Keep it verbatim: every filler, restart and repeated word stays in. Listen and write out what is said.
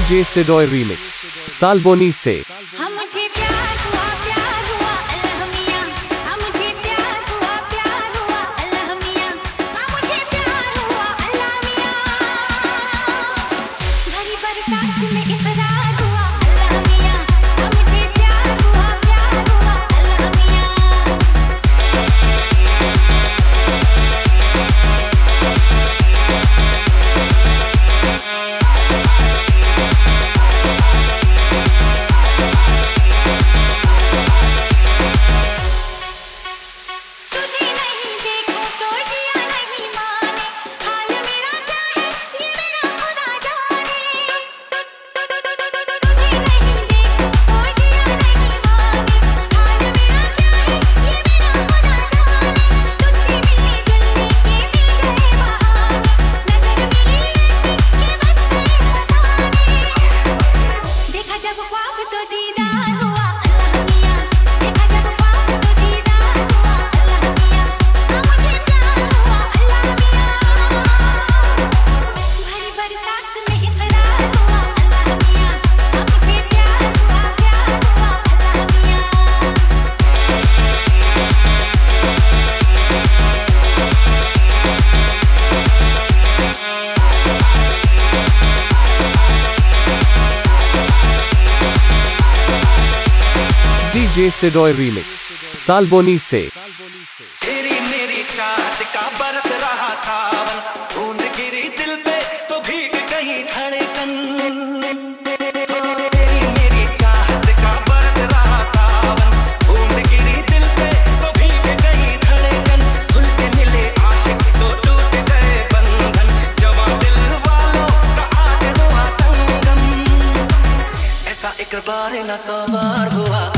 DJ सिडोय remix Salboni से। DJ सिडोय remix Salboni से। तेरी मेरी चाहत का बरस रहा सावन, बूंद गिरी दिल पे तो भीग गई धड़कन। तेरी मेरी चाहत का बरस रहा सावन, बूंद गिरी दिल पे तो भीग गई धड़कन। खुल के मिले आशिक तो टूट गए बंधन, जवां दिल वालों का आज हुआ संगम। ऐसा एक बार न सौ बार हुआ।